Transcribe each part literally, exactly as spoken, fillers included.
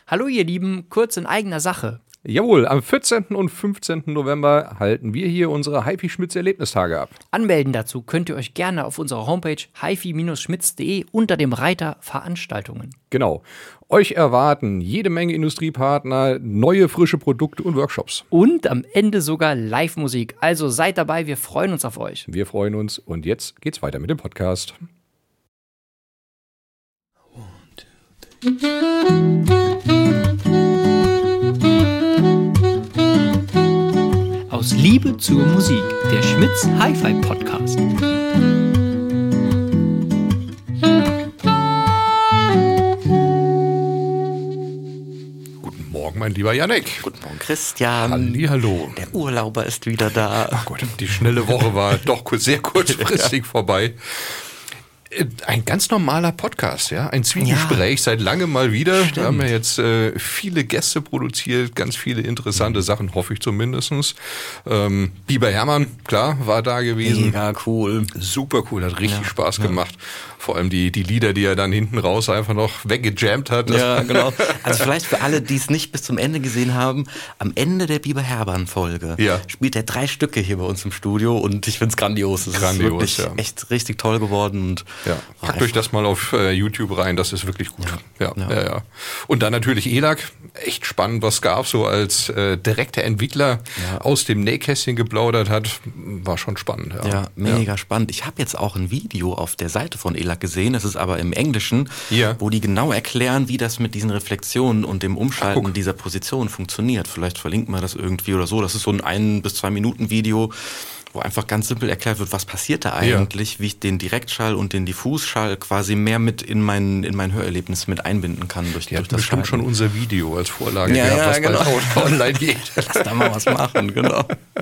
Hallo ihr Lieben, kurz in eigener Sache. Jawohl, am vierzehnten und fünfzehnten November halten wir hier unsere HiFi-Schmitz-Erlebnistage ab. Anmelden dazu könnt ihr euch gerne auf unserer Homepage hifi schmitz punkt de unter dem Reiter Veranstaltungen. Genau. Euch erwarten jede Menge Industriepartner, neue frische Produkte und Workshops. Und am Ende sogar Live-Musik. Also seid dabei, wir freuen uns auf euch. Wir freuen uns und jetzt geht's weiter mit dem Podcast. Aus Liebe zur Musik, der Schmitz Hi-Fi Podcast. Guten Morgen, mein lieber Jannik. Guten Morgen, Christian. Hallihallo. Der Urlauber ist wieder da. Ach Gott, die schnelle Woche war doch sehr kurzfristig ja. vorbei. Ein ganz normaler Podcast, ja, ein Zwiegespräch, ja. seit langem mal wieder. Stimmt. Wir haben ja jetzt äh, viele Gäste produziert, ganz viele interessante mhm. Sachen, hoffe ich zumindest. Ähm, Biber Hermann, klar, war da gewesen. Mega cool. Super cool, hat richtig ja. Spaß gemacht. Ja. Vor allem die, die Lieder, die er dann hinten raus einfach noch weggejammt hat. Ja, genau. Also vielleicht für alle, die es nicht bis zum Ende gesehen haben, am Ende der Biber Hermann-Folge ja. spielt er drei Stücke hier bei uns im Studio und ich finde es grandios. Es grandios, ist wirklich ja. echt richtig toll geworden. Und ja. Packt euch das mal auf äh, YouTube rein, das ist wirklich gut. Ja. Ja, ja. Ja, ja. Und dann natürlich E L A C, echt spannend, was gab so als äh, direkter Entwickler ja. aus dem Nähkästchen geplaudert hat, war schon spannend. Ja, ja mega ja. spannend. Ich habe jetzt auch ein Video auf der Seite von E L A C gesehen, es ist aber im Englischen, ja. wo die genau erklären, wie das mit diesen Reflexionen und dem Umschalten Ach, dieser Position funktioniert. Vielleicht verlinken wir das irgendwie oder so. Das ist so ein ein bis zwei Minuten Video, wo einfach ganz simpel erklärt wird, was passiert da eigentlich, ja. wie ich den Direktschall und den Diffusschall quasi mehr mit in mein, in mein Hörerlebnis mit einbinden kann. Durch, die durch hat das bestimmt Schalten. schon unser Video als Vorlage ja, gehabt, ja, was genau. bald online geht. Lass da mal was machen, genau.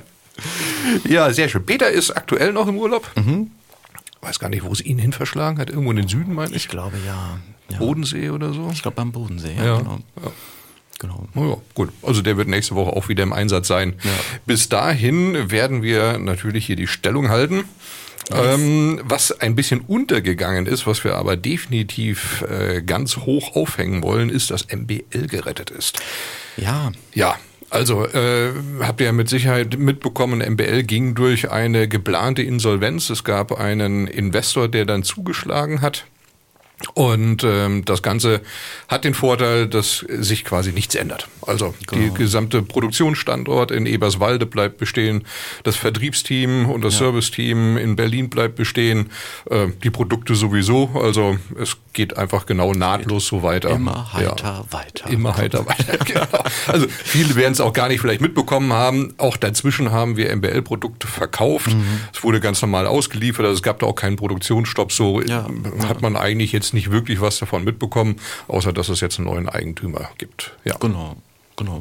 Ja, sehr schön. Peter ist aktuell noch im Urlaub. Mhm. Weiß gar nicht, wo es ihn hin verschlagen hat. Irgendwo in den Süden, meine ich. Ich glaube, ja. ja. Bodensee oder so? Ich glaube, beim Bodensee, ja, ja. genau. Ja. Genau. Oh ja, gut. Also der wird nächste Woche auch wieder im Einsatz sein. Ja. Bis dahin werden wir natürlich hier die Stellung halten. Yes. Ähm, was ein bisschen untergegangen ist, was wir aber definitiv äh, ganz hoch aufhängen wollen, ist, dass M B L gerettet ist. Ja. Ja. Also äh, habt ihr mit Sicherheit mitbekommen, M B L ging durch eine geplante Insolvenz. Es gab einen Investor, der dann zugeschlagen hat. Und ähm, das Ganze hat den Vorteil, dass sich quasi nichts ändert. Also genau. die gesamte Produktionsstandort in Eberswalde bleibt bestehen, das Vertriebsteam und das ja. Serviceteam in Berlin bleibt bestehen, äh, die Produkte sowieso. Also es geht einfach genau nahtlos so weiter. Immer heiter ja. weiter. Immer heiter weiter, genau. Also viele werden es auch gar nicht vielleicht mitbekommen haben. Auch dazwischen haben wir M B L-Produkte verkauft. Mhm. Es wurde ganz normal ausgeliefert, also es gab da auch keinen Produktionsstopp. So ja. hat man eigentlich jetzt nicht wirklich was davon mitbekommen, außer dass es jetzt einen neuen Eigentümer gibt. Ja. Genau, genau.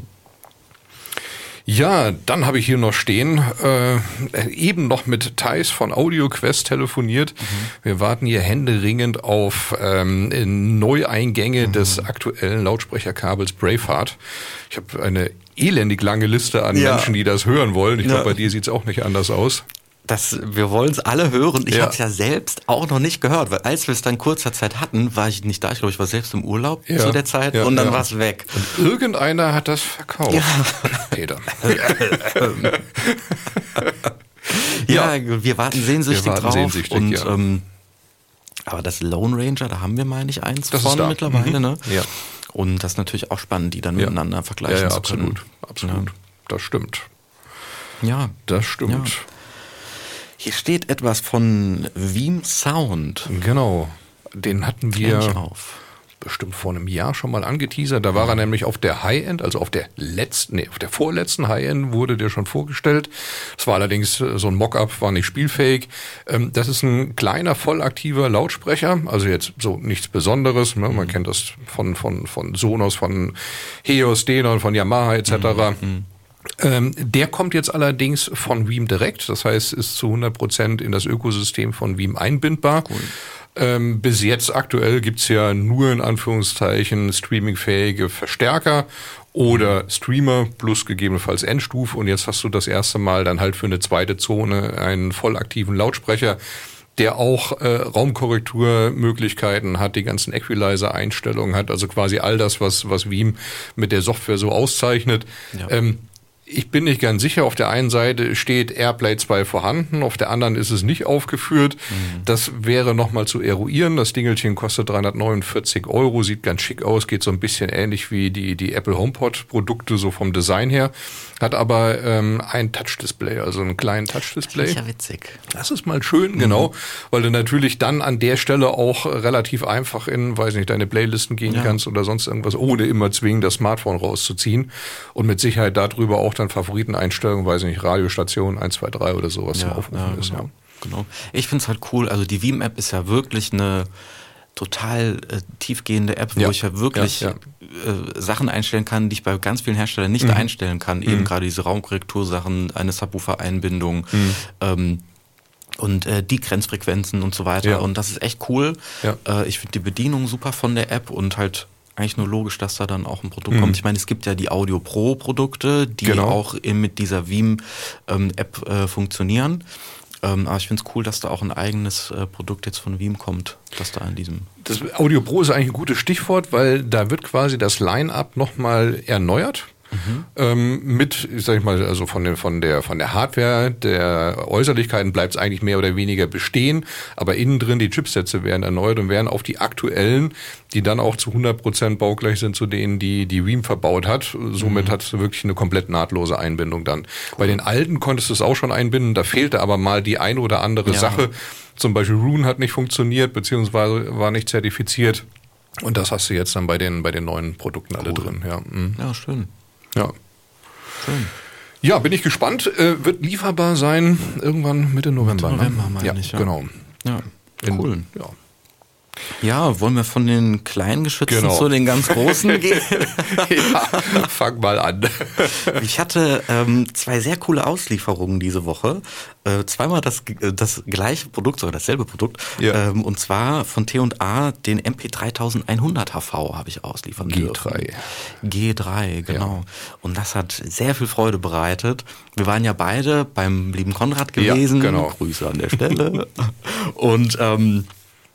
Ja, dann habe ich hier noch stehen, äh, eben noch mit Thais von AudioQuest telefoniert. Mhm. Wir warten hier händeringend auf ähm, Neueingänge mhm. des aktuellen Lautsprecherkabels Braveheart. Ich habe eine elendig lange Liste an ja. Menschen, die das hören wollen. Ich ja. glaube, bei dir sieht es auch nicht anders aus. Das, wir wollen es alle hören. Ich ja. habe es ja selbst auch noch nicht gehört, weil als wir es dann kurzer Zeit hatten, war ich nicht da. Ich glaube, ich war selbst im Urlaub ja. zu der Zeit ja, und dann ja. war es weg. Und irgendeiner hat das verkauft. Ja. Peter. ja, ja, wir warten sehnsüchtig wir warten drauf. Sehnsüchtig, und, ja. ähm, aber das Lone Ranger, da haben wir, meine ich, eins das von mittlerweile. Mhm. Ne? Ja. Und das ist natürlich auch spannend, die dann ja. miteinander vergleichen ja, ja, zu absolut, können. Absolut, ja. das stimmt. Ja, das stimmt. Ja. Hier steht etwas von Veeam Sound. Genau, den hatten wir auf. bestimmt vor einem Jahr schon mal angeteasert. Da war er nämlich auf der High-End, also auf der letzten, nee, auf der vorletzten High-End wurde der schon vorgestellt. Es war allerdings so ein Mock-up, war nicht spielfähig. Das ist ein kleiner, vollaktiver Lautsprecher, also jetzt so nichts Besonderes. Ne? Man mhm. kennt das von, von, von Sonos, von Heos, Denon, von Yamaha et cetera. Mhm. Ähm, der kommt jetzt allerdings von Veeam direkt, das heißt, ist zu hundert Prozent in das Ökosystem von Veeam einbindbar. Cool. Ähm, bis jetzt aktuell gibt's ja nur in Anführungszeichen streamingfähige Verstärker oder Streamer plus gegebenenfalls Endstufe und jetzt hast du das erste Mal dann halt für eine zweite Zone einen voll aktiven Lautsprecher, der auch äh, Raumkorrekturmöglichkeiten hat, die ganzen Equalizer-Einstellungen hat, also quasi all das, was, was Veeam mit der Software so auszeichnet. Ja. Ähm, Ich bin nicht ganz sicher. Auf der einen Seite steht AirPlay zwei vorhanden, auf der anderen ist es nicht aufgeführt. Mhm. Das wäre nochmal zu eruieren. Das Dingelchen kostet dreihundertneunundvierzig Euro, sieht ganz schick aus, geht so ein bisschen ähnlich wie die, die Apple HomePod-Produkte, so vom Design her. Hat aber ähm, ein Touch-Display, also einen kleinen Touch-Display. Das ist ja witzig. Das ist mal schön, mhm. genau, weil du natürlich dann an der Stelle auch relativ einfach in, weiß nicht, deine Playlisten gehen ja. kannst oder sonst irgendwas, ohne immer zwingend das Smartphone rauszuziehen und mit Sicherheit darüber auch dann Favoriteneinstellungen, weiß nicht, Radiostation eins, zwei, drei oder sowas ja, zum Aufrufen ja, ist. Genau. Ja. Genau. Ich finde es halt cool, also die Veeam-App ist ja wirklich eine total äh, tiefgehende App, wo ja. ich ja wirklich ja, ja. Äh, Sachen einstellen kann, die ich bei ganz vielen Herstellern nicht mhm. einstellen kann. Eben mhm. gerade diese Raumkorrektursachen, eine Subwoofer-Einbindung, mhm. ähm, und äh, die Grenzfrequenzen und so weiter. Ja. Und das ist echt cool. Ja. Äh, ich finde die Bedienung super von der App und halt eigentlich nur logisch, dass da dann auch ein Produkt mhm. kommt. Ich meine, es gibt ja die Audio Pro Produkte, die genau. auch mit dieser Veeam ähm, App äh, funktionieren. Ähm, aber ich finde es cool, dass da auch ein eigenes äh, Produkt jetzt von Veeam kommt, das da in diesem... Das Audio Pro ist eigentlich ein gutes Stichwort, weil da wird quasi das Line-Up nochmal erneuert. Mhm. Ähm, mit, sag ich mal, also von der, von der, von der Hardware, der Äußerlichkeiten bleibt es eigentlich mehr oder weniger bestehen, aber innen drin die Chipsätze werden erneuert und werden auf die aktuellen, die dann auch zu hundert Prozent baugleich sind zu denen, die die Veeam verbaut hat. Somit mhm. hat es wirklich eine komplett nahtlose Einbindung dann. Cool. Bei den alten konntest du es auch schon einbinden, da fehlte aber mal die ein oder andere ja. Sache. Zum Beispiel Roon hat nicht funktioniert, beziehungsweise war nicht zertifiziert. Und das hast du jetzt dann bei den, bei den neuen Produkten alle cool. drin. Ja, mhm. ja schön. Ja. Schön. Ja, bin ich gespannt. Äh, wird lieferbar sein irgendwann Mitte November. Mitte November, ne? meine ja, ich. Ja, genau. Ja, cool. In, ja. Ja, wollen wir von den kleinen Geschützen genau. zu den ganz großen gehen? Ja, fang mal an. Ich hatte ähm, zwei sehr coole Auslieferungen diese Woche. Äh, zweimal das, das gleiche Produkt, oder dasselbe Produkt. Ja. Ähm, und zwar von T und A den M P dreitausendeinhundert H V habe ich ausliefern G drei. dürfen. G drei, genau. Ja. Und das hat sehr viel Freude bereitet. Wir waren ja beide beim lieben Konrad gewesen. Ja, genau. Grüße an der Stelle. Und ähm,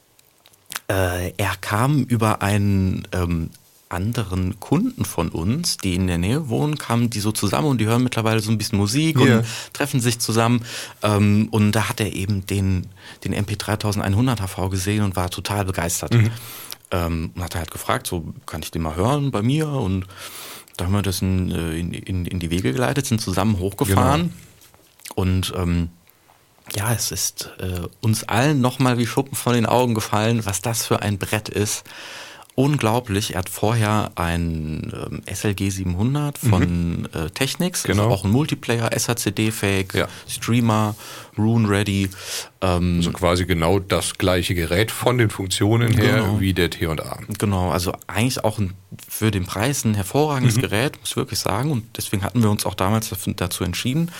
Äh, er kam über einen ähm, anderen Kunden von uns, die in der Nähe wohnen, kamen die so zusammen und die hören mittlerweile so ein bisschen Musik yeah. und treffen sich zusammen. Ähm, und da hat er eben den, den M P dreitausendeinhundert H V gesehen und war total begeistert. Mhm. Ähm, und hat halt gefragt, so kann ich den mal hören bei mir? Und da haben wir das in, in, in, in die Wege geleitet, sind zusammen hochgefahren. Genau. Und ähm, ja, es ist äh, uns allen nochmal wie Schuppen von den Augen gefallen, was das für ein Brett ist. Unglaublich. Er hat vorher ein ähm, S L G siebenhundert von mhm. äh, Technics, genau. also auch ein Multiplayer, S H C D-fähig, ja. Streamer, Roon-ready. Ähm, also quasi genau das gleiche Gerät von den Funktionen her genau. wie der T und A. Genau, also eigentlich auch ein, für den Preis ein hervorragendes mhm. Gerät, muss ich wirklich sagen. Und deswegen hatten wir uns auch damals dazu entschieden.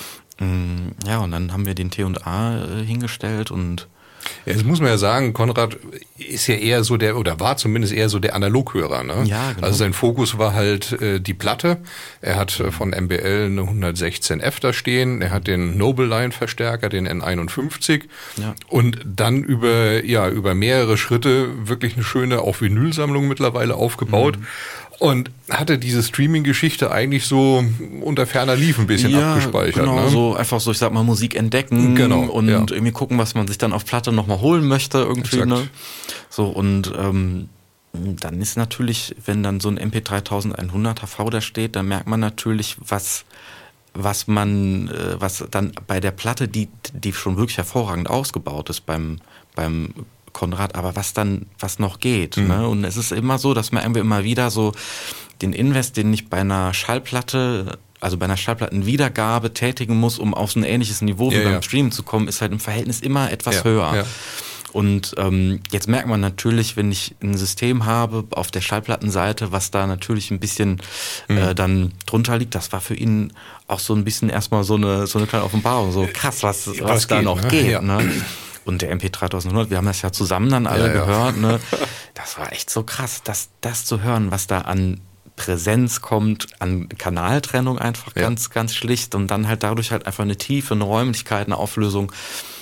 Ja, und dann haben wir den T und A äh, hingestellt und ja, jetzt muss man ja sagen, Konrad ist ja eher so der, oder war zumindest eher so der Analoghörer, ne? Ja, genau. Also sein Fokus war halt äh, die Platte. Er hat äh, von M B L eine hundertsechzehn F da stehen. Er hat den Noble Line Verstärker, den N einundfünfzig. Ja. Und dann über, ja, über mehrere Schritte wirklich eine schöne, auch Vinylsammlung mittlerweile aufgebaut. Mhm. Und hatte diese Streaming-Geschichte eigentlich so unter ferner Lief ein bisschen ja, abgespeichert. Genau, ne? so einfach so, ich sag mal, Musik entdecken genau, und ja. irgendwie gucken, was man sich dann auf Platte nochmal holen möchte irgendwie. Ne? So, und ähm, dann ist natürlich, wenn dann so ein M P dreitausendeinhundert H V da steht, dann merkt man natürlich, was was man, äh, was dann bei der Platte, die die schon wirklich hervorragend ausgebaut ist beim beim Konrad, aber was dann, was noch geht. Mhm. Ne? Und es ist immer so, dass man irgendwie immer wieder so den Invest, den ich bei einer Schallplatte, also bei einer Schallplattenwiedergabe tätigen muss, um auf so ein ähnliches Niveau wie ja, beim ja. Streamen zu kommen, ist halt im Verhältnis immer etwas ja, höher. Ja. Und ähm, jetzt merkt man natürlich, wenn ich ein System habe auf der Schallplattenseite, was da natürlich ein bisschen mhm. äh, dann drunter liegt, das war für ihn auch so ein bisschen erstmal so eine so eine kleine Offenbarung, so krass, was, was, was da geht, noch ne? geht. Ja. Ne? Und der M P dreitausendeinhundert, wir haben das ja zusammen dann alle ja, ja. gehört, ne? Das war echt so krass, das, das zu hören, was da an Präsenz kommt, an Kanaltrennung einfach ja. ganz, ganz schlicht und dann halt dadurch halt einfach eine Tiefe, eine Räumlichkeit, eine Auflösung.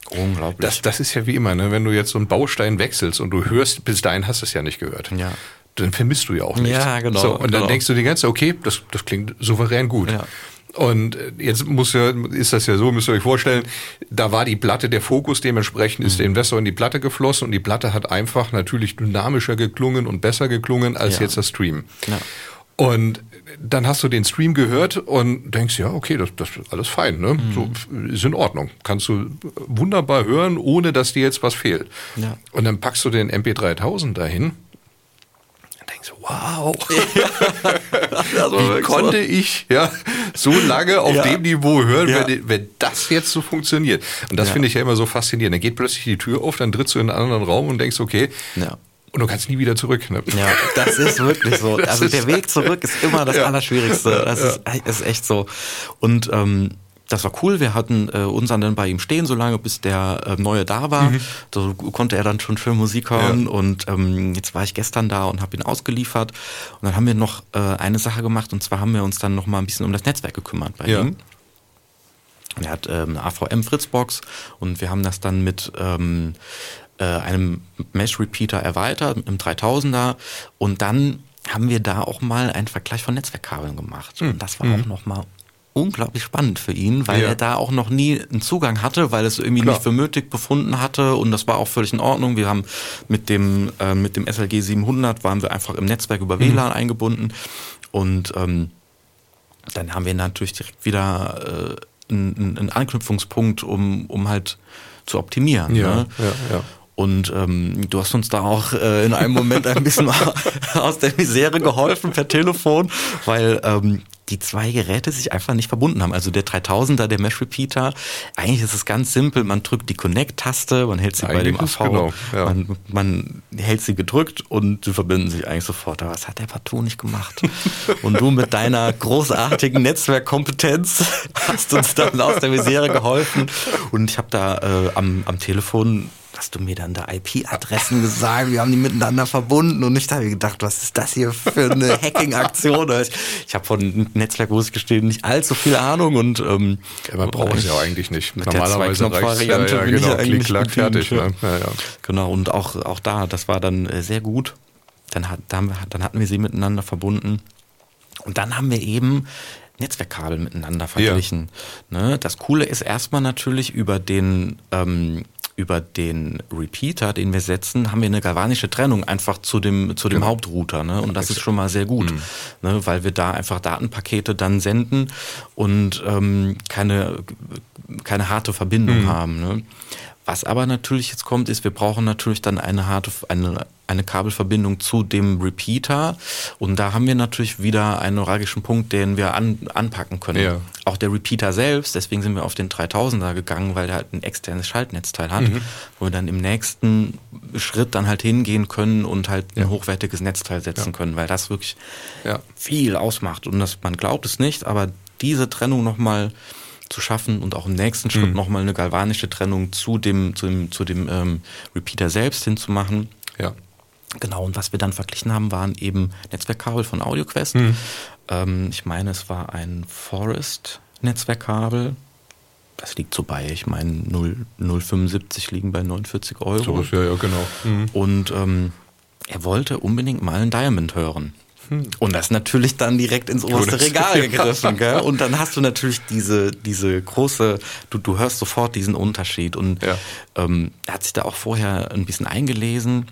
Unglaublich. Das, das ist ja wie immer, ne? Wenn du jetzt so einen Baustein wechselst und du hörst, bis dahin hast du es ja nicht gehört. Ja. Dann vermisst du ja auch nichts. Ja, genau. So, und dann genau. denkst du die ganze Zeit, okay, das, das klingt souverän gut. Ja. Und jetzt muss ja, ist das ja so, müsst ihr euch vorstellen, da war die Platte, der Fokus dementsprechend ist mhm. der Investor in die Platte geflossen und die Platte hat einfach natürlich dynamischer geklungen und besser geklungen als ja. jetzt das Stream. Ja. Und dann hast du den Stream gehört und denkst, ja, okay, das, das ist alles fein, ne? Mhm. So, ist in Ordnung. Kannst du wunderbar hören, ohne dass dir jetzt was fehlt. Ja. Und dann packst du den M P dreitausend dahin. Denkst, wow, wie konnte so. ich ja so lange auf ja. dem Niveau hören, ja. wenn, wenn das jetzt so funktioniert? Und das ja. finde ich ja immer so faszinierend. Dann geht plötzlich die Tür auf, dann trittst du in einen anderen Raum und denkst, okay, ja. und du kannst nie wieder zurück. Ne? Ja, das ist wirklich so. Das also der Weg zurück ist immer das ja. Allerschwierigste. Das ja. ist, ist echt so. Und ähm, das war cool, wir hatten äh, uns dann bei ihm stehen, so lange bis der äh, Neue da war. Mhm. Da konnte er dann schon schön Musik hören ja. und ähm, jetzt war ich gestern da und habe ihn ausgeliefert. Und dann haben wir noch äh, eine Sache gemacht und zwar haben wir uns dann noch mal ein bisschen um das Netzwerk gekümmert bei ja. ihm. Er hat ähm, eine A V M-Fritzbox und wir haben das dann mit ähm, äh, einem Mesh-Repeater erweitert, im dreitausender und dann haben wir da auch mal einen Vergleich von Netzwerkkabeln gemacht. Mhm. Und das war mhm. auch noch mal unglaublich spannend für ihn, weil ja. er da auch noch nie einen Zugang hatte, weil es irgendwie Klar. nicht für nötig befunden hatte und das war auch völlig in Ordnung. Wir haben mit dem äh, mit dem S L G siebenhundert waren wir einfach im Netzwerk über W L A N mhm. eingebunden und ähm, dann haben wir natürlich direkt wieder äh, einen, einen Anknüpfungspunkt, um um halt zu optimieren. Ja, ne? ja, ja. Und ähm, du hast uns da auch äh, in einem Moment ein bisschen aus der Misere geholfen per Telefon, weil ähm, die zwei Geräte sich einfach nicht verbunden haben. Also der dreitausender, der Mesh Repeater, eigentlich ist es ganz simpel, man drückt die Connect-Taste, man hält sie eigentlich bei dem A V, genau, ja. man, man hält sie gedrückt und sie verbinden sich eigentlich sofort. Aber das hat der partout nicht gemacht. Und du mit deiner großartigen Netzwerkkompetenz hast uns dann aus der Misere geholfen. Und ich habe da äh, am, am Telefon hast du mir dann da I P-Adressen gesagt, wir haben die miteinander verbunden und ich habe gedacht, was ist das hier für eine Hacking-Aktion? Ich, ich habe von Netzwerk, muss ich gestehen, nicht allzu viel Ahnung und ähm, ja, man braucht es ja auch eigentlich nicht. Mit Normalerweise der Variante ja, ja, bin genau, ich eigentlich klick, klack, fertig. Ne? Ja, ja. Genau, und auch, auch da, das war dann äh, sehr gut. Dann, hat, dann, dann hatten wir sie miteinander verbunden und dann haben wir eben Netzwerkkabel miteinander verglichen. Ja. Ne? Das Coole ist erstmal natürlich über den ähm, über den Repeater, den wir setzen, haben wir eine galvanische Trennung einfach zu dem zu dem genau. Hauptrouter, ne? Und das ist schon mal sehr gut, mhm. ne? Weil wir da einfach Datenpakete dann senden und ähm, keine keine harte Verbindung mhm. haben, ne? Was aber natürlich jetzt kommt, ist, wir brauchen natürlich dann eine harte, eine, eine Kabelverbindung zu dem Repeater. Und da haben wir natürlich wieder einen neuralgischen Punkt, den wir an, anpacken können. Ja. Auch der Repeater selbst, deswegen sind wir auf den dreitausender gegangen, weil der halt ein externes Schaltnetzteil hat, mhm. wo wir dann im nächsten Schritt dann halt hingehen können und halt ein ja. hochwertiges Netzteil setzen ja. können, weil das wirklich ja. viel ausmacht. Und das, man glaubt es nicht, aber diese Trennung nochmal zu schaffen und auch im nächsten Schritt mhm. nochmal eine galvanische Trennung zu dem, zu dem, zu dem ähm, Repeater selbst hinzumachen. Ja. Genau, und was wir dann verglichen haben, waren eben Netzwerkkabel von AudioQuest. Mhm. Ähm, ich meine, es war ein Forest-Netzwerkkabel. Das liegt so bei, ich meine, null Komma fünfundsiebzig liegen bei neunundvierzig Euro. So ist ja, ja, genau. Mhm. Und ähm, er wollte unbedingt mal einen Diamond hören. Und das natürlich dann direkt ins oberste Regal gegriffen, gell? Und dann hast du natürlich diese diese große, du du hörst sofort diesen Unterschied und ja. ähm, er hat sich da auch vorher ein bisschen eingelesen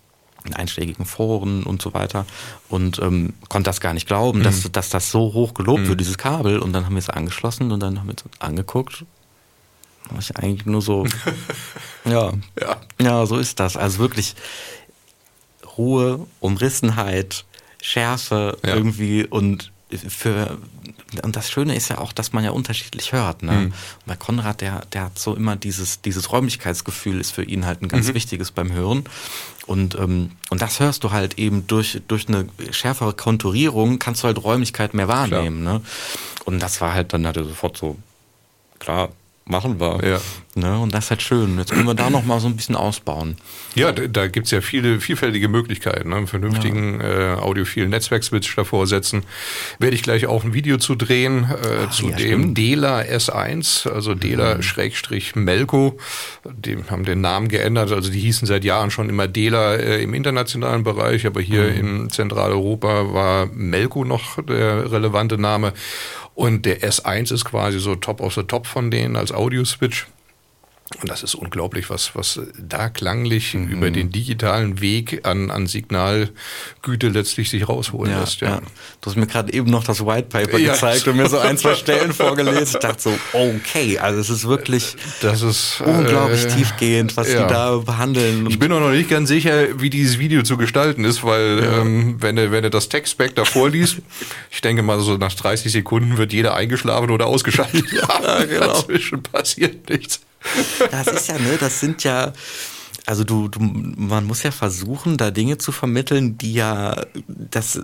in einschlägigen Foren und so weiter und ähm, konnte das gar nicht glauben, mhm. dass dass das so hoch gelobt mhm. wird, dieses Kabel. Und dann haben wir es angeschlossen und dann haben wir es angeguckt. Da war ich eigentlich nur so, ja, ja, ja, so ist das. Also wirklich Ruhe, Umrissenheit, Schärfe ja. irgendwie und für und das Schöne ist ja auch, dass man ja unterschiedlich hört. Ne? Mhm. Bei Konrad, der der hat so immer dieses dieses Räumlichkeitsgefühl ist für ihn halt ein ganz mhm. wichtiges beim Hören und ähm, und das hörst du halt eben durch durch eine schärfere Konturierung kannst du halt Räumlichkeit mehr wahrnehmen. Ne? Und das war halt dann halt sofort so klar. machen wir. Ja. Ne, und das ist halt schön. Jetzt können wir da noch mal so ein bisschen ausbauen. Ja, da, da gibt es ja viele vielfältige Möglichkeiten. Ne? Einen vernünftigen ja. äh, audiophilen Netzwerkswitch davor setzen. Werde ich gleich auch ein Video zu drehen, äh, Ach, zu ja, dem stimmt. Dela S eins, also Dela-Melco. Die haben den Namen geändert, also die hießen seit Jahren schon immer Dela äh, im internationalen Bereich, aber hier mhm. in Zentraleuropa war Melco noch der relevante Name. Und der S eins ist quasi so top of the top von denen als Audio-Switch. Und das ist unglaublich, was, was da klanglich mhm. über den digitalen Weg an, an Signalgüte letztlich sich rausholen ja, lässt. Ja. Ja. Du hast mir gerade eben noch das White Paper ja. gezeigt und mir so ein, zwei Stellen vorgelesen. Ich dachte so, okay, also es ist wirklich das ist, unglaublich äh, tiefgehend, was ja. die da behandeln. Ich bin auch noch nicht ganz sicher, wie dieses Video zu gestalten ist, weil ja. ähm, wenn du wenn du das Textback da vorliest, ich denke mal so nach dreißig Sekunden wird jeder eingeschlafen oder ausgeschaltet. Ja, genau. Dazwischen passiert nichts. Das ist ja, ne, das sind ja, also du, du, man muss ja versuchen, da Dinge zu vermitteln, die ja, das,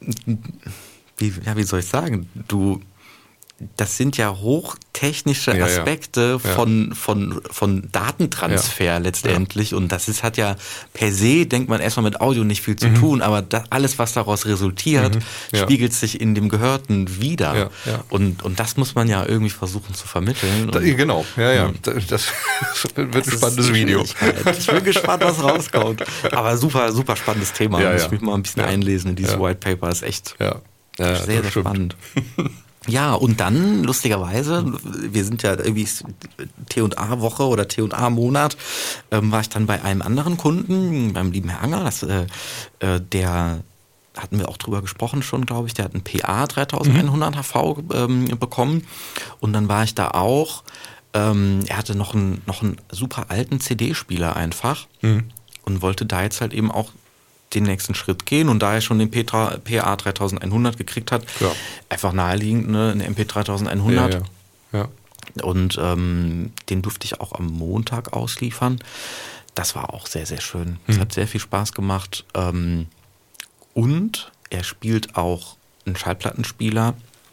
wie, ja, wie soll ich sagen, du, das sind ja hochtechnische ja, Aspekte ja. von, von, von Datentransfer ja. letztendlich. Ja. Und das ist, hat ja per se, denkt man erstmal mit Audio nicht viel zu mhm. tun, aber das, alles, was daraus resultiert, mhm. ja. spiegelt sich in dem Gehörten wider. Ja. Ja. Und, und das muss man ja irgendwie versuchen zu vermitteln. Da, genau, ja, ja. Das, das wird das ein spannendes Video. Ich bin gespannt, was rauskommt. Aber super, super spannendes Thema. Ja, muss ja. ich mich mal ein bisschen ja. einlesen in dieses ja. White Paper. Das ist echt ja. Ja, sehr, sehr stimmt. spannend. Ja, und dann, lustigerweise, wir sind ja irgendwie T und A-Woche oder T und A-Monat, ähm, war ich dann bei einem anderen Kunden, beim lieben Herr Anger, das, äh, der, hatten wir auch drüber gesprochen schon, glaube ich, der hat einen P A dreitausendeinhundert H V ähm, bekommen und dann war ich da auch, ähm, er hatte noch einen, noch einen super alten C D-Spieler einfach mhm. und wollte da jetzt halt eben auch den nächsten Schritt gehen und da er schon den P A dreitausendeinhundert gekriegt hat, ja. einfach naheliegend, ne, eine M P dreitausendeinhundert. Ja, ja. Ja. Und ähm, den durfte ich auch am Montag ausliefern. Das war auch sehr, sehr schön. Es hm. hat sehr viel Spaß gemacht. Ähm, und er spielt auch einen Schallplattenspieler,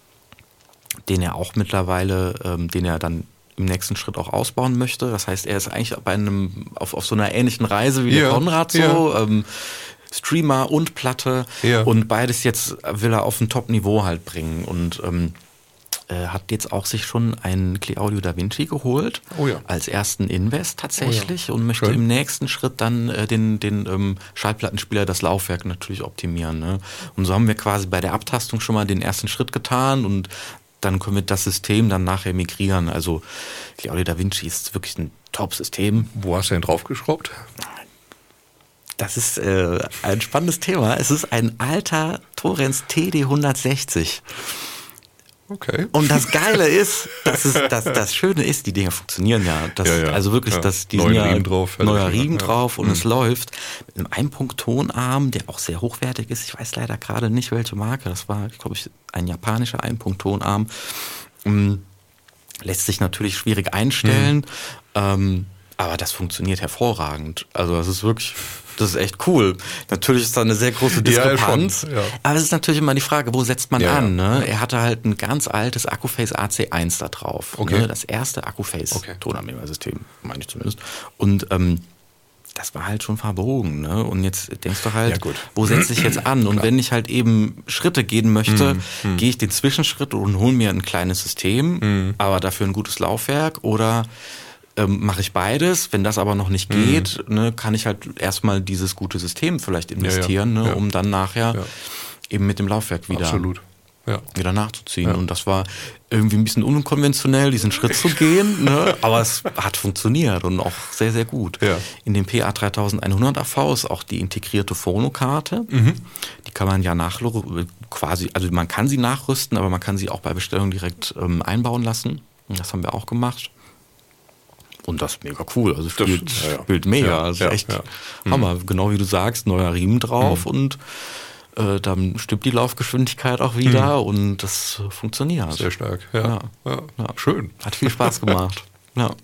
den er auch mittlerweile, ähm, den er dann im nächsten Schritt auch ausbauen möchte. Das heißt, er ist eigentlich bei einem, auf, auf so einer ähnlichen Reise wie ja. der Konrad so. Ja. Ähm, Streamer und Platte ja. und beides jetzt will er auf ein Top-Niveau halt bringen und ähm, äh, hat jetzt auch sich schon einen Cleaudio DaVinci geholt, oh ja. als ersten Invest tatsächlich oh ja. und möchte Schön. im nächsten Schritt dann äh, den, den ähm, Schallplattenspieler, das Laufwerk natürlich optimieren. Ne? Und so haben wir quasi bei der Abtastung schon mal den ersten Schritt getan und dann können wir das System dann nachher migrieren. Also Cleaudio DaVinci ist wirklich ein Top-System. Wo hast du denn draufgeschraubt? Das ist äh, ein spannendes Thema. Es ist ein alter Torrens T D hundertsechzig. Okay. Und das Geile ist, das ist das, das Schöne ist, die Dinger funktionieren ja. Das, ja, ja. Also wirklich, ja. dass die Neuen sind ja Riemen drauf, neuer Riemen ja. drauf und mhm. es läuft mit einem Einpunkt-Tonarm, der auch sehr hochwertig ist. Ich weiß leider gerade nicht, welche Marke. Das war, glaube ich, ein japanischer Einpunkt-Tonarm. Ähm, lässt sich natürlich schwierig einstellen. Mhm. Ähm, aber das funktioniert hervorragend. Also das ist wirklich, das ist echt cool. Natürlich ist da eine sehr große Diskrepanz. Ja, ja. Aber es ist natürlich immer die Frage, wo setzt man ja, an? Ne? Er hatte halt ein ganz altes Accuphase A C eins da drauf. Okay. Ne? Das erste Accuphase okay. Tonabnehmersystem, meine ich zumindest. Und ähm, das war halt schon verbogen. Ne? Und jetzt denkst du halt, ja, wo setze ich jetzt an? Und Klar. wenn ich halt eben Schritte gehen möchte, mm, mm. gehe ich den Zwischenschritt und hole mir ein kleines System, mm. aber dafür ein gutes Laufwerk oder Ähm, mache ich beides. Wenn das aber noch nicht geht, mhm. ne, kann ich halt erstmal dieses gute System vielleicht investieren, ja, ja. Ne, Ja. um dann nachher ja. eben mit dem Laufwerk wieder, Absolut. Ja. wieder nachzuziehen. Ja. Und das war irgendwie ein bisschen unkonventionell, diesen Schritt zu gehen, ne, aber es hat funktioniert und auch sehr, sehr gut. Ja. In dem P A dreitausendeinhundert A V ist auch die integrierte Phonokarte. Mhm. Die kann man ja nach quasi, also man kann sie nachrüsten, aber man kann sie auch bei Bestellung direkt ähm, einbauen lassen. Und das haben wir auch gemacht. Und das ist mega cool. Also spielt, das, ja, ja. spielt mega. Ja, also ja, echt ja. Hammer. Mhm. Genau wie du sagst, neuer Riemen drauf mhm. und äh, dann stimmt die Laufgeschwindigkeit auch wieder mhm. und das funktioniert. Sehr stark. Ja. Ja. Ja. Ja. Schön. Hat viel Spaß gemacht. Ja.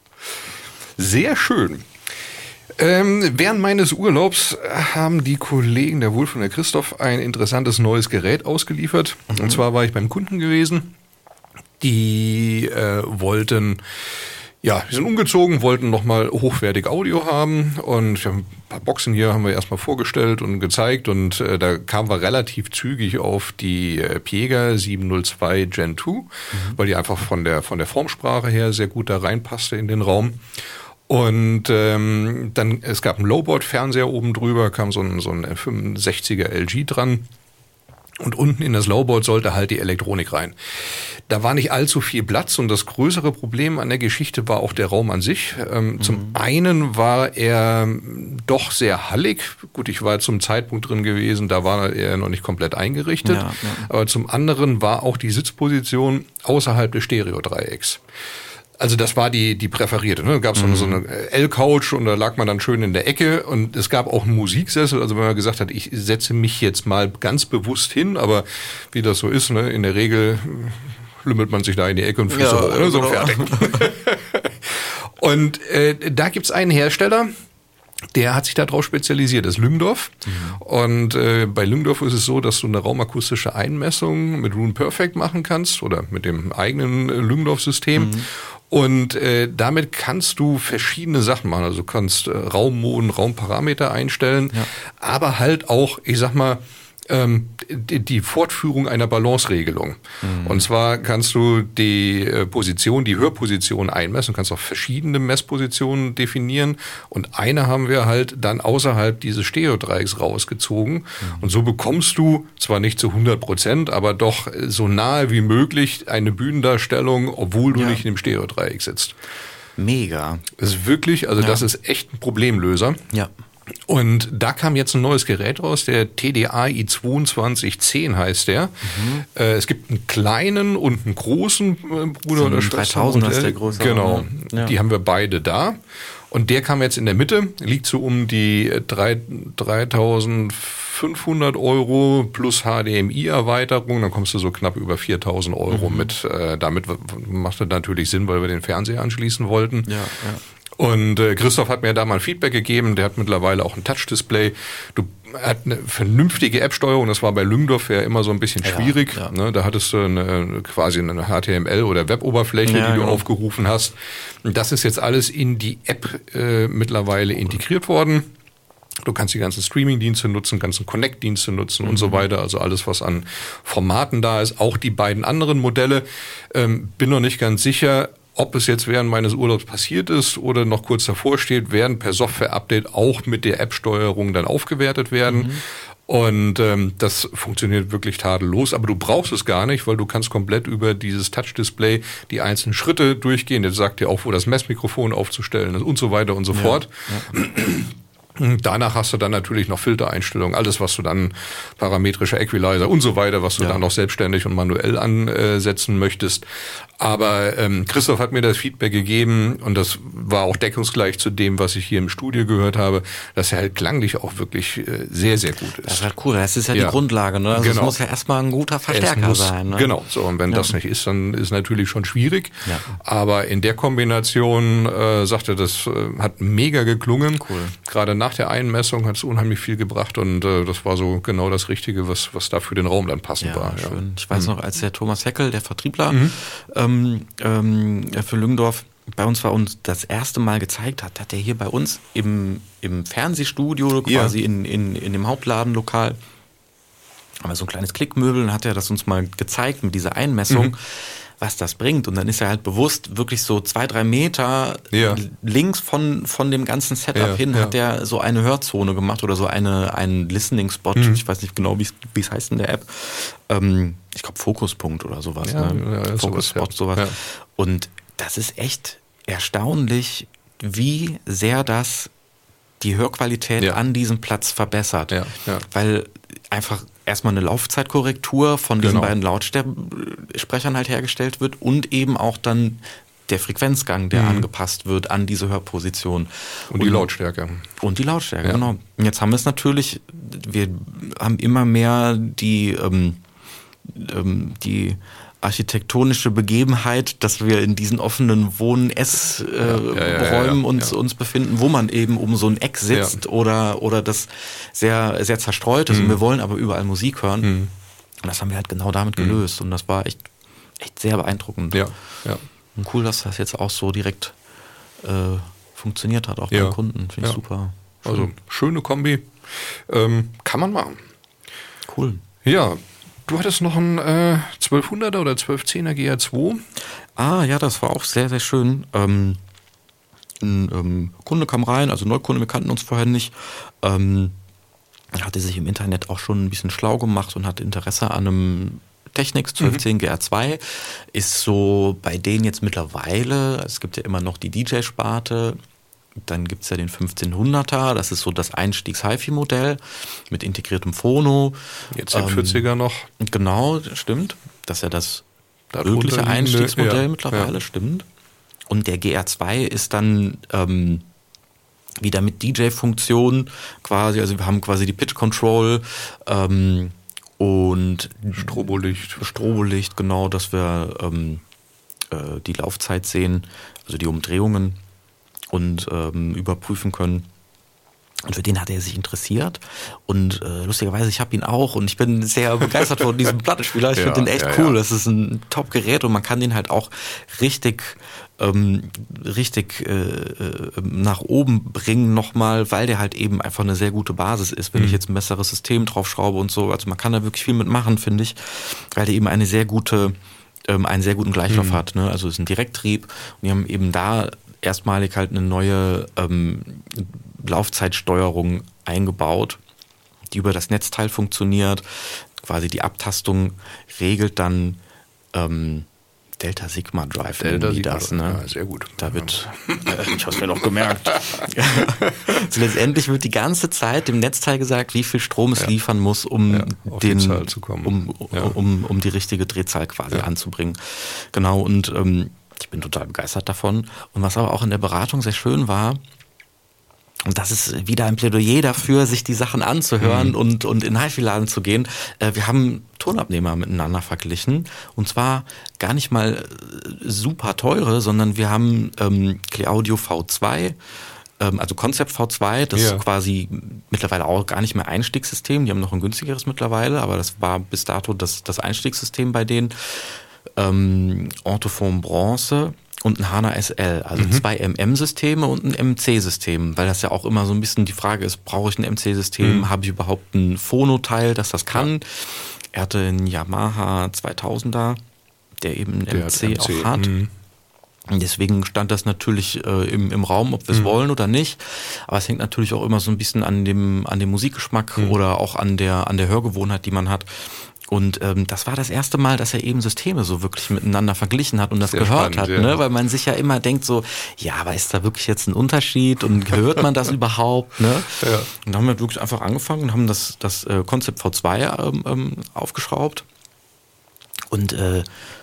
Sehr schön. Ähm, während meines Urlaubs haben die Kollegen, der Wolf und der Christoph, ein interessantes neues Gerät ausgeliefert. Mhm. Und zwar war ich beim Kunden gewesen. Die äh, wollten, ja, die sind umgezogen, wollten nochmal hochwertig Audio haben und wir haben ein paar Boxen hier haben wir erstmal vorgestellt und gezeigt und äh, da kamen wir relativ zügig auf die äh, Piega sieben null zwei Gen zwei, mhm. weil die einfach von der von der Formsprache her sehr gut da reinpasste in den Raum. Und ähm, dann, es gab einen Lowboard-Fernseher oben drüber, kam so ein, so ein fünfundsechziger L G dran. Und unten in das Lowboard sollte halt die Elektronik rein. Da war nicht allzu viel Platz und das größere Problem an der Geschichte war auch der Raum an sich. Ähm, mhm. Zum einen war er doch sehr hallig. Gut, ich war zum Zeitpunkt drin gewesen, da war er noch nicht komplett eingerichtet. Ja, ja. Aber zum anderen war auch die Sitzposition außerhalb des Stereodreiecks. Also das war die die präferierte. Ne? Da gab es mhm. so eine L-Couch und da lag man dann schön in der Ecke und es gab auch einen Musiksessel. Also wenn man gesagt hat, ich setze mich jetzt mal ganz bewusst hin, aber wie das so ist, ne? In der Regel lümmelt man sich da in die Ecke und Füße ja, hoch, ne? So genau. Fertig. Und äh, da gibt's einen Hersteller, der hat sich darauf spezialisiert, das ist Lyngdorf. Mhm. Und äh, bei Lyngdorf ist es so, dass du eine raumakustische Einmessung mit Roon Perfect machen kannst oder mit dem eigenen äh, Lyngdorf-System. Mhm. Und äh, damit kannst du verschiedene Sachen machen. Also du kannst äh, Raummoden, Raumparameter einstellen, ja. aber halt auch, ich sag mal, ähm, die, die Fortführung einer Balanceregelung. Mhm. Und zwar kannst du die äh, Position, die Hörposition einmessen, kannst auch verschiedene Messpositionen definieren. Und eine haben wir halt dann außerhalb dieses Stereodreiecks rausgezogen. Mhm. Und so bekommst du zwar nicht zu hundert Prozent, aber doch so nahe wie möglich eine Bühnendarstellung, obwohl du ja. nicht in dem Stereodreieck sitzt. Mega. Das ist wirklich, also ja. das ist echt ein Problemlöser. Ja. Und da kam jetzt ein neues Gerät raus, der T D A I zweiundzwanzig zehn heißt der. Mhm. Äh, es gibt einen kleinen und einen großen äh, Bruder so oder Schwester. dreitausend ist der große. Genau, ja. Die haben wir beide da. Und der kam jetzt in der Mitte, liegt so um die dreitausendfünfhundert Euro plus H D M I-Erweiterung. Dann kommst du so knapp über viertausend Euro mhm. mit. Äh, damit macht das natürlich Sinn, weil wir den Fernseher anschließen wollten. Ja, ja. Und äh, Christoph hat mir da mal ein Feedback gegeben, der hat mittlerweile auch ein Touch-Display. Du hat eine vernünftige App-Steuerung, das war bei Lyngdorf ja immer so ein bisschen schwierig. Ja, ja. Ne, da hattest du eine, quasi eine H T M L- oder Web-Oberfläche, ja, die du genau. aufgerufen hast. Und das ist jetzt alles in die App äh, mittlerweile integriert worden. Du kannst die ganzen Streaming-Dienste nutzen, ganzen Connect-Dienste nutzen mhm. und so weiter. Also alles, was an Formaten da ist. Auch die beiden anderen Modelle. Ähm, bin noch nicht ganz sicher, ob es jetzt während meines Urlaubs passiert ist oder noch kurz davor steht, werden per Software-Update auch mit der App-Steuerung dann aufgewertet werden. Mhm. Und ähm, das funktioniert wirklich tadellos, aber du brauchst es gar nicht, weil du kannst komplett über dieses Touch-Display die einzelnen Schritte durchgehen. Das sagt dir auch, wo das Messmikrofon aufzustellen ist und so weiter und so ja. fort. Ja. Danach hast du dann natürlich noch Filtereinstellungen, alles, was du dann, parametrischer Equalizer und so weiter, was du ja. dann noch selbstständig und manuell ansetzen möchtest. Aber ähm, Christoph hat mir das Feedback gegeben und das war auch deckungsgleich zu dem, was ich hier im Studio gehört habe, dass er halt klanglich auch wirklich äh, sehr, sehr gut ist. Das ist halt cool, das ist ja, ja. die Grundlage, ne? Also genau. Es muss ja erstmal ein guter Verstärker muss, sein. Ne? Genau, so und wenn ja. das nicht ist, dann ist natürlich schon schwierig. Ja. Aber in der Kombination, äh, sagte, das äh, hat mega geklungen. Cool. Gerade nach der Einmessung hat es unheimlich viel gebracht und äh, das war so genau das Richtige, was was da für den Raum dann passend ja, war. Schön. Ja. Ich weiß mhm. noch, als der Thomas Heckel, der Vertriebler mhm. ähm, ähm, für Lyngdorf bei uns war und das erste Mal gezeigt hat, hat er hier bei uns im, im Fernsehstudio quasi ja. in, in, in dem Hauptladenlokal haben wir so ein kleines Klickmöbel und hat er das uns mal gezeigt mit dieser Einmessung, mhm. was das bringt. Und dann ist er halt bewusst wirklich so zwei, drei Meter ja. links von, von dem ganzen Setup ja, hin, ja. hat er so eine Hörzone gemacht oder so eine, einen Listening-Spot. Mhm. Ich weiß nicht genau, wie es heißt in der App. Ähm, ich glaube, Fokuspunkt oder sowas. Ja, ne? ja, Fokus-Spot, sowas. sowas. Ja. Und das ist echt erstaunlich, wie sehr das die Hörqualität ja. an diesem Platz verbessert. Ja, ja. Weil einfach erstmal eine Laufzeitkorrektur von diesen genau. beiden Lautsprechern halt hergestellt wird und eben auch dann der Frequenzgang, der mhm. angepasst wird an diese Hörposition. Und, und die Lautstärke. Und die Lautstärke, ja. genau. Und jetzt haben wir es natürlich, wir haben immer mehr die, ähm, ähm, die architektonische Begebenheit, dass wir in diesen offenen Wohn-Ess-Räumen äh, ja, ja, ja, ja, uns, ja. uns befinden, wo man eben um so ein Eck sitzt ja. oder, oder das sehr, sehr zerstreut ist. Mhm. Und wir wollen aber überall Musik hören. Mhm. Und das haben wir halt genau damit gelöst. Mhm. Und das war echt echt sehr beeindruckend. Ja, ja. Und cool, dass das jetzt auch so direkt äh, funktioniert hat, auch ja. beim Kunden. Finde ich ja. super. Schön. Also schöne Kombi. Ähm, kann man machen. Cool. Ja, du hattest noch einen äh, zwölfhunderter oder zwölfhundertzehner G R zwei. Ah, ja, das war auch sehr, sehr schön. Ähm, ein ähm, Kunde kam rein, also Neukunde, wir kannten uns vorher nicht. Ähm, hatte sich im Internet auch schon ein bisschen schlau gemacht und hatte Interesse an einem Technics zwölfhundertzehn mhm. G R zwei. Ist so bei denen jetzt mittlerweile, es gibt ja immer noch die D J-Sparte, dann gibt es ja den fünfzehnhunderter, das ist so das Einstiegs-Hi-Fi-Modell mit integriertem Phono. Jetzt im ähm, vierziger noch. Genau, stimmt. Das ist ja das da wirkliche Einstiegsmodell ja, mittlerweile, ja. stimmt. Und der G R zwei ist dann ähm, wieder mit D J-Funktion quasi, also wir haben quasi die Pitch-Control ähm, und Strobolicht. Strobolicht, genau, dass wir ähm, äh, die Laufzeit sehen, also die Umdrehungen und ähm, überprüfen können. Und für den hat er sich interessiert und äh, lustigerweise, ich habe ihn auch und ich bin sehr begeistert von diesem Plattenspieler. Ich ja, finde den echt ja, cool. Ja. Das ist ein Top-Gerät und man kann den halt auch richtig ähm, richtig äh, nach oben bringen nochmal, weil der halt eben einfach eine sehr gute Basis ist, wenn mhm. ich jetzt ein besseres System draufschraube und so. Also man kann da wirklich viel mitmachen, finde ich, weil der eben eine sehr gute, ähm, einen sehr guten Gleichlauf mhm. hat. Ne? Also es ist ein Direkttrieb und wir haben eben da erstmalig halt eine neue ähm, Laufzeitsteuerung eingebaut, die über das Netzteil funktioniert. Quasi die Abtastung regelt dann ähm, Delta Sigma Drive. Delta Sigma, das, ne? Ja, sehr gut. Da wird, äh, ich hab's mir noch gemerkt. So letztendlich wird die ganze Zeit dem Netzteil gesagt, wie viel Strom es ja. liefern muss, um ja, auf den, die Zahl zu kommen. Um, ja. um, um die richtige Drehzahl quasi ja. anzubringen. Genau, und ähm, ich bin total begeistert davon. Und was aber auch in der Beratung sehr schön war, und das ist wieder ein Plädoyer dafür, sich die Sachen anzuhören mhm. und, und in Hi-Fi-Laden zu gehen. Äh, wir haben Tonabnehmer miteinander verglichen. Und zwar gar nicht mal super teure, sondern wir haben ähm, Cleaudio V zwei, ähm, also Concept V zwei, das ja. ist quasi mittlerweile auch gar nicht mehr Einstiegssystem. Die haben noch ein günstigeres mittlerweile, aber das war bis dato das, das Einstiegssystem bei denen. Ähm, Orthophon Bronze und ein HANA S L, also mhm. zwei M M-Systeme und ein M C-System, weil das ja auch immer so ein bisschen die Frage ist, brauche ich ein M C-System, mhm. habe ich überhaupt ein Phono-Teil, das das kann? Ja. Er hatte einen Yamaha zweitausender, der eben ein der M C, M C auch hat. Mhm. Und deswegen stand das natürlich äh, im, im Raum, ob wir es mhm. wollen oder nicht. Aber es hängt natürlich auch immer so ein bisschen an dem, an dem Musikgeschmack mhm. oder auch an der, an der Hörgewohnheit, die man hat. Und ähm, das war das erste Mal, dass er eben Systeme so wirklich miteinander verglichen hat und das Sehr gehört spannend, hat, ja. ne? Weil man sich ja immer denkt so, ja, aber ist da wirklich jetzt ein Unterschied und hört man das überhaupt? Ne? Ja. Und dann haben wir wirklich einfach angefangen und haben das, das äh, Concept V zwei ähm, ähm, aufgeschraubt und äh,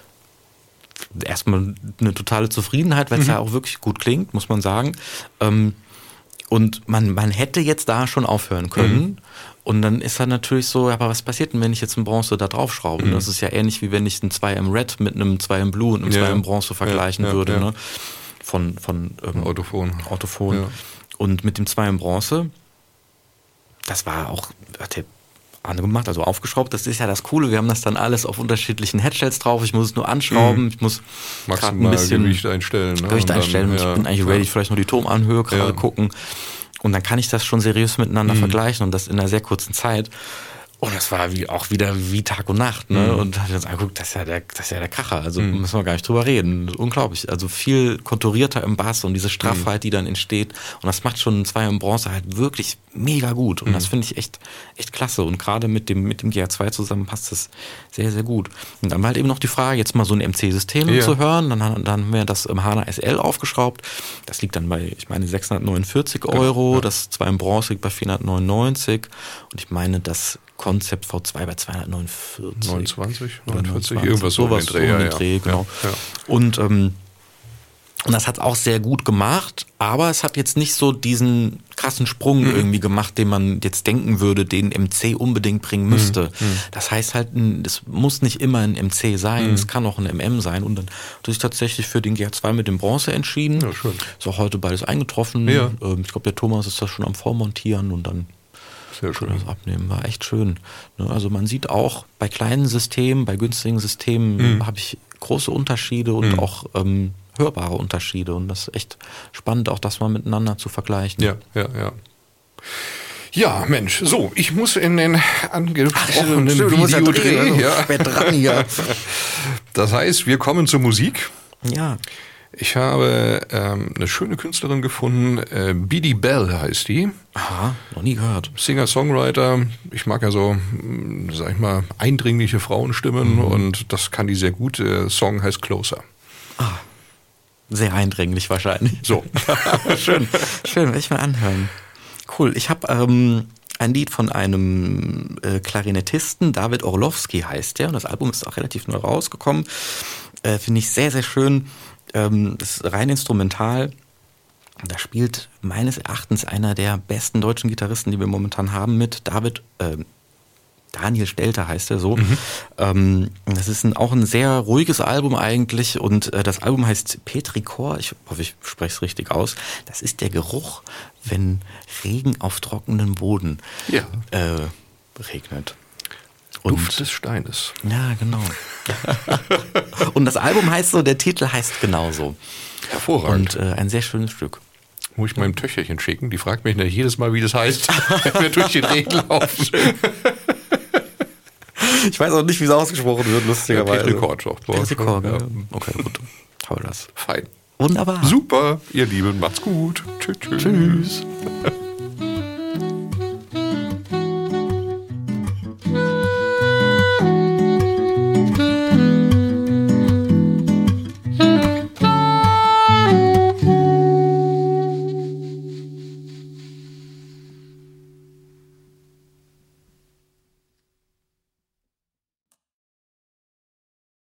erstmal eine totale Zufriedenheit, weil es mhm. ja auch wirklich gut klingt, muss man sagen. Ähm, und man, man hätte jetzt da schon aufhören können. Mhm. Und dann ist dann natürlich so, aber was passiert denn, wenn ich jetzt ein Bronze da draufschraube? Mhm. Das ist ja ähnlich wie wenn ich ein zwei M Red mit einem zwei M Blue und einem ja. zwei M Bronze vergleichen ja, ja, würde. Ja. Ne? Von, von ähm, Orthophon. Orthophon. Ja. Und mit dem zwei M Bronze, das war auch, hat der Arne gemacht, also aufgeschraubt. Das ist ja das Coole. Wir haben das dann alles auf unterschiedlichen Headshells drauf. Ich muss es nur anschrauben. Mhm. Ich muss gerade ein bisschen Gewicht einstellen. Ne? Gewicht einstellen. Und dann, ja, ich bin eigentlich ready, vielleicht noch die Turmanhöhe gerade ja. gucken. Und dann kann ich das schon seriös miteinander mhm. vergleichen und das in einer sehr kurzen Zeit. Und das war wie, auch wieder wie Tag und Nacht. Ne? Mhm. Und da habe ich uns angeguckt, das ist ja der, das ist ja der Kracher. Also mhm. müssen wir gar nicht drüber reden. Unglaublich. Also viel konturierter im Bass und diese Straffheit, mhm. die dann entsteht. Und das macht schon ein zwei M Bronze halt wirklich mega gut. Und mhm. das finde ich echt, echt klasse. Und gerade mit dem, mit dem G R zwei zusammen passt das sehr, sehr gut. Und dann war halt eben noch die Frage, jetzt mal so ein M C-System ja. zu hören. Dann, dann haben wir das im HANA S L aufgeschraubt. Das liegt dann bei, ich meine, sechshundertneunundvierzig Euro. Ja. Das zwei M Bronze liegt bei vierhundertneunundneunzig. Und ich meine, das Concept V zwei bei zweihundertneunundvierzig. neunundzwanzig, neunundvierzig, irgendwas so um den Dreh, so um den Dreh, ja. genau. Ja, ja. Und, ähm, und das hat auch sehr gut gemacht, aber es hat jetzt nicht so diesen krassen Sprung mhm. irgendwie gemacht, den man jetzt denken würde, den M C unbedingt bringen müsste. Mhm. Das heißt halt, es muss nicht immer ein M C sein, mhm. es kann auch ein M M sein. Und dann hat sich tatsächlich für den G R zwei mit dem Bronze entschieden. Ja, schön. Ist auch heute beides eingetroffen. Ja. Ich glaube, der Thomas ist das schon am Vormontieren und dann sehr schön. Das Abnehmen war echt schön. Also man sieht auch bei kleinen Systemen, bei günstigen Systemen mhm. habe ich große Unterschiede und mhm. auch ähm, hörbare Unterschiede. Und das ist echt spannend, auch das mal miteinander zu vergleichen. Ja, ja, ja. Ja, Mensch, so, ich muss in den angesprochenen Ach, stimmt, Videodreh. Ja, ja. Spät dran hier. Das heißt, wir kommen zur Musik. Ja. Ich habe ähm, eine schöne Künstlerin gefunden, äh, Beady Bell heißt die. Aha, noch nie gehört. Singer-Songwriter. Ich mag ja so, sag ich mal, eindringliche Frauenstimmen mhm. und das kann die sehr gut. Der Song heißt Closer. Ah, sehr eindringlich wahrscheinlich. So. Schön, schön, will ich mal anhören. Cool, ich habe ähm, ein Lied von einem äh, Klarinettisten, David Orlowski heißt der, und das Album ist auch relativ neu rausgekommen. Äh, Finde ich sehr, sehr schön. Ähm, ist rein instrumental. Da spielt meines Erachtens einer der besten deutschen Gitarristen, die wir momentan haben, mit David, äh, Daniel Stelter heißt er so. Mhm. Ähm, das ist ein, auch ein sehr ruhiges Album eigentlich und äh, das Album heißt Petrichor, ich hoffe, ich spreche es richtig aus. Das ist der Geruch, wenn Regen auf trockenem Boden ja. äh, regnet. Und Duft des Steines. Ja, genau. Und das Album heißt so, der Titel heißt genauso. Hervorragend. Und äh, ein sehr schönes Stück. Muss ich meinem Töchterchen schicken, die fragt mich jedes Mal, wie das heißt, wenn wir durch den Regen laufen. Ich weiß auch nicht, wie es ausgesprochen wird, lustigerweise. Petrichor, doch. Petrichor, ja. Okay, gut. Haben wir das. Fein. Wunderbar. Super, ihr Lieben, macht's gut. Tschüss. Tschüss.